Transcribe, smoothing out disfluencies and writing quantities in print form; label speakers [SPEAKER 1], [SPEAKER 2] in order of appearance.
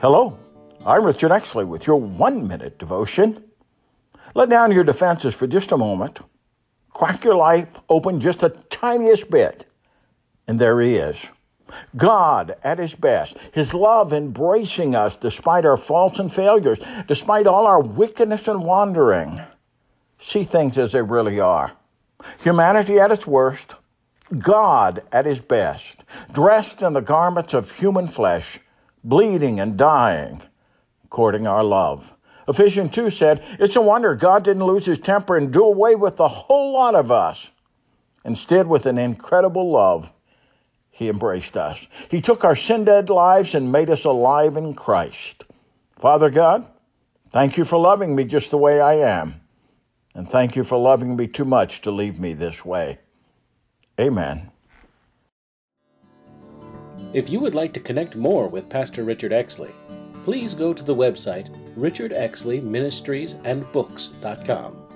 [SPEAKER 1] Hello, I'm Richard Exley with your 1-minute devotion. Let down your defenses for just a moment. Crack your life open just the tiniest bit. And there he is. God at his best. His love embracing us despite our faults and failures, despite all our wickedness and wandering. See things as they really are. Humanity at its worst. God at his best. Dressed in the garments of human flesh, bleeding and dying, courting our love. Ephesians 2 said, it's a wonder God didn't lose his temper and do away with the whole lot of us. Instead, with an incredible love, he embraced us. He took our sin-dead lives and made us alive in Christ. Father God, thank you for loving me just the way I am. And thank you for loving me too much to leave me this way. Amen.
[SPEAKER 2] If you would like to connect more with Pastor Richard Exley, please go to the website richardexleyministriesandbooks.com.